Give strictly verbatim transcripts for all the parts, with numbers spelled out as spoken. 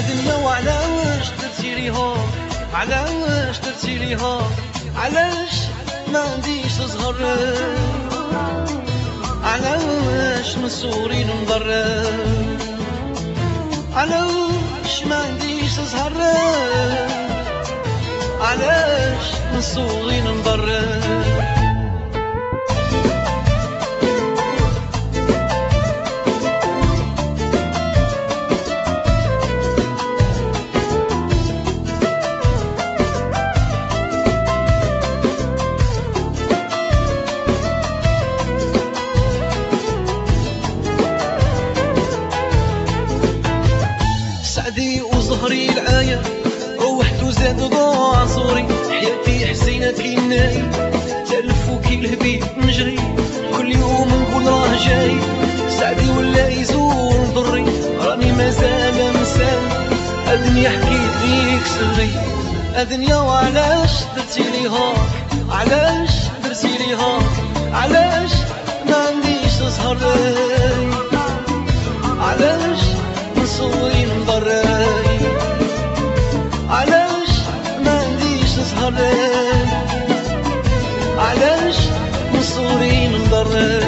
دنيا وعلاش درتي ليها، علاش درتي ليها، علاش ما عنديش زهر، علاش من صغري نضر، علاش ما عنديش زهر، علاش من صغري نضر. سعدي وزهري العاية وحدو زاد ضاع صوري، حياتي حزينة كيناي تلفو كي الهبيب نجري، كل يوم نقول راه جاي سعدي ولا يزور ضري، راني مازال مسال الدنيا حكيت ليك سري. الدنيا وعلاش درتي ليها، علاش درتي ليها، علاش ما عنديش زهر، علاش من صغري نضر، علاش ما عنديش زهر، علاش من صغري نضر.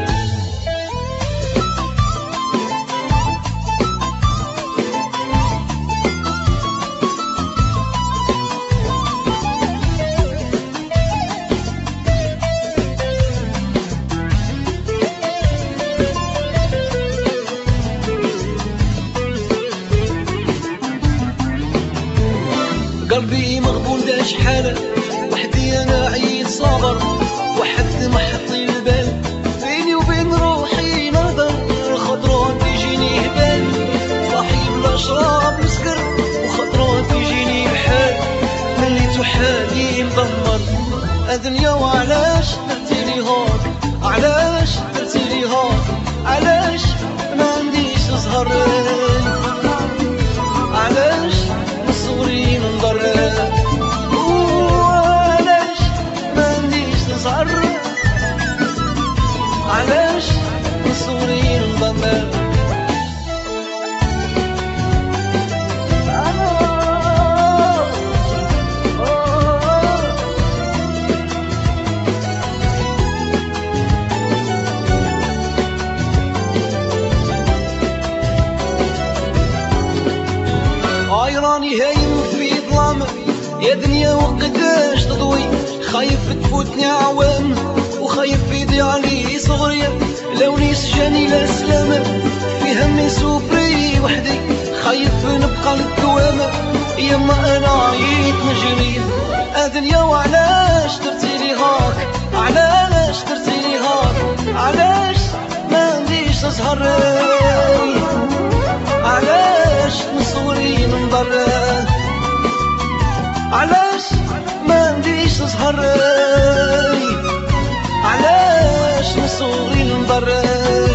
قلبي مغبون دا شحال وحدي انا عيد صابر، واحد ما حطي البال بيني وبين روحي نظر، خطرات تجيني هبال صاحي بلا شراب مسكر، وخطرات تجيني بحال مليتو حالي مدمر. الدنيا وعلاش درتي ليها، علاش درتي ليها، علاش ما عنديش زهر، علاش من صغري ننضر، وعلاش ما عنديش زهر، علاش من صغري ننضر. هاي راني هايم في ظلام يا دنيا وقداش تضوي، خايف تفوتني عوام وخايف يضيع لي صغري، لوني سجاني لا سلامة في همي سوبري وحدي، خايف نبقى للدوام يما انا عييت نجري. الدنيا وعلاش درتي لي هاك، علاش درتي لي هاك، علاش ما عنديش زهر، علاش من صغري ننضر، علاش ما عنديش زهر، علاش من صغري ننضر.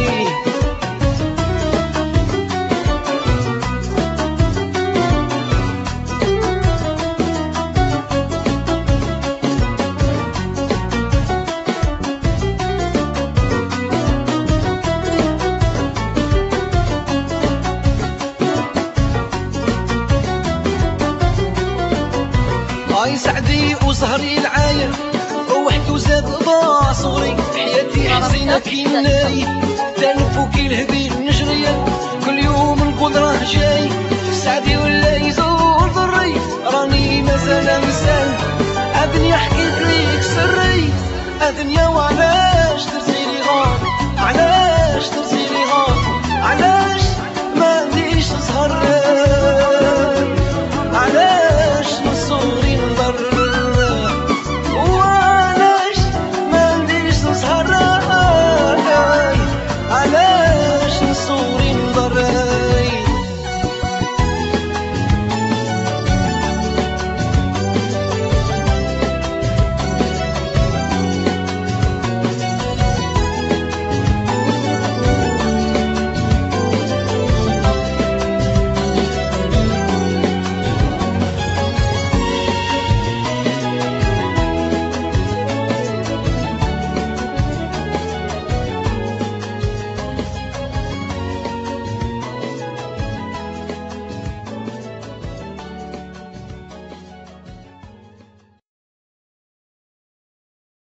هاي سعدي وزهري العاية وحدو زاد ضاع صغري، حياتي حزينة كيناي تلفو كي الهبيل نجري، كل يوم نقول راه جاي سعدي ولا يزور ضري، راني مازال مسال الدنيا حكيت ليك سري. الدنيا وعلاش